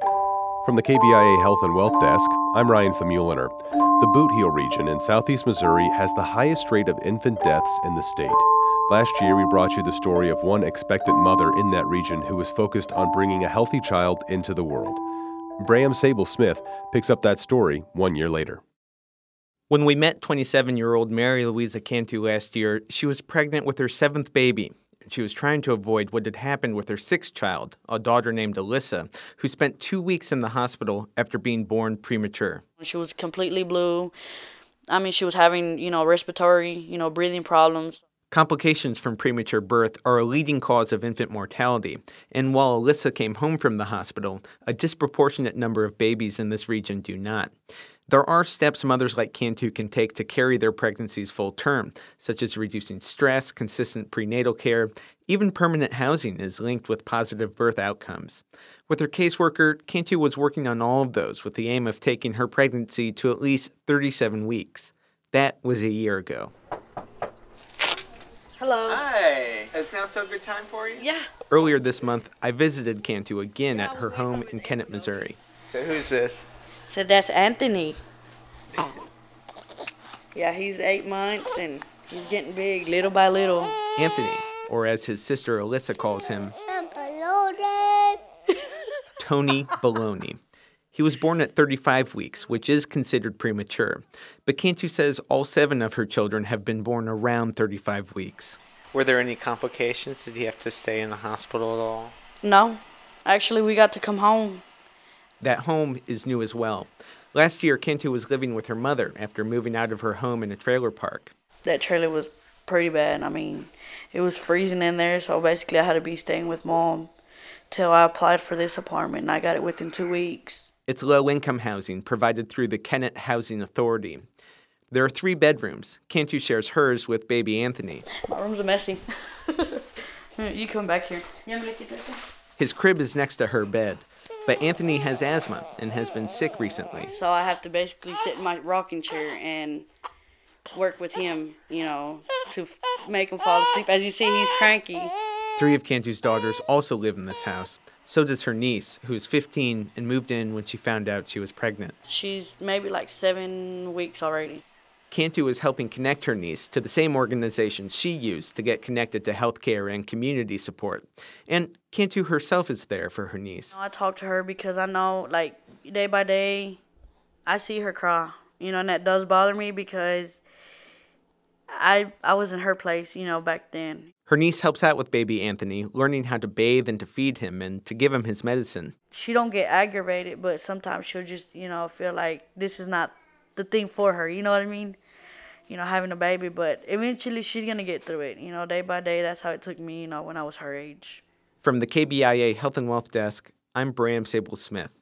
From the KBIA Health and Wealth Desk, I'm Ryan Famuliner. The Boot Heel region in southeast Missouri has the highest rate of infant deaths in the state. Last year, we brought you the story of one expectant mother in that region who was focused on bringing a healthy child into the world. Bram Sable-Smith picks up that story 1 year later. When we met 27-year-old Mary Louisa Cantu last year, she was pregnant with her seventh baby. She was trying to avoid what had happened with her sixth child, a daughter named Alyssa, who spent 2 weeks in the hospital after being born premature. She was completely blue. She was having, respiratory, breathing problems. Complications from premature birth are a leading cause of infant mortality, and while Alyssa came home from the hospital, a disproportionate number of babies in this region do not. There are steps mothers like Cantu can take to carry their pregnancies full term, such as reducing stress, consistent prenatal care. Even permanent housing is linked with positive birth outcomes. With her caseworker, Cantu was working on all of those with the aim of taking her pregnancy to at least 37 weeks. That was a year ago. Hello. Hi. Is now still a good time for you? Yeah. Earlier this month, I visited Cantu again at her home in Kennett, Missouri. So who's this? So that's Anthony. Yeah, he's 8 months and he's getting big little by little. Anthony, or as his sister Alyssa calls him, Tony Baloney. He was born at 35 weeks, which is considered premature. But Cantu says all 7 of her children have been born around 35 weeks. Were there any complications? Did he have to stay in the hospital at all? No. Actually, we got to come home. That home is new as well. Last year, Cantu was living with her mother after moving out of her home in a trailer park. That trailer was pretty bad. It was freezing in there, so basically I had to be staying with Mom till I applied for this apartment, and I got it within 2 weeks. It's low-income housing provided through the Kennett Housing Authority. There are 3 bedrooms. Cantu shares hers with baby Anthony. My room's a messy. You come back here. His crib is next to her bed. But Anthony has asthma and has been sick recently. So I have to basically sit in my rocking chair and work with him, to make him fall asleep. As you see, he's cranky. 3 of Cantu's daughters also live in this house. So does her niece, who's 15 and moved in when she found out she was pregnant. She's maybe 7 weeks already. Cantu is helping connect her niece to the same organization she used to get connected to healthcare and community support. And Cantu herself is there for her niece. I talk to her because I know, day by day, I see her cry. And that does bother me because I was in her place, back then. Her niece helps out with baby Anthony, learning how to bathe and to feed him and to give him his medicine. She don't get aggravated, but sometimes she'll just, feel like this is not the thing for her, you know what I mean? Having a baby, but eventually she's going to get through it. Day by day, that's how it took me, when I was her age. From the KBIA Health and Wealth Desk, I'm Bram Sable-Smith.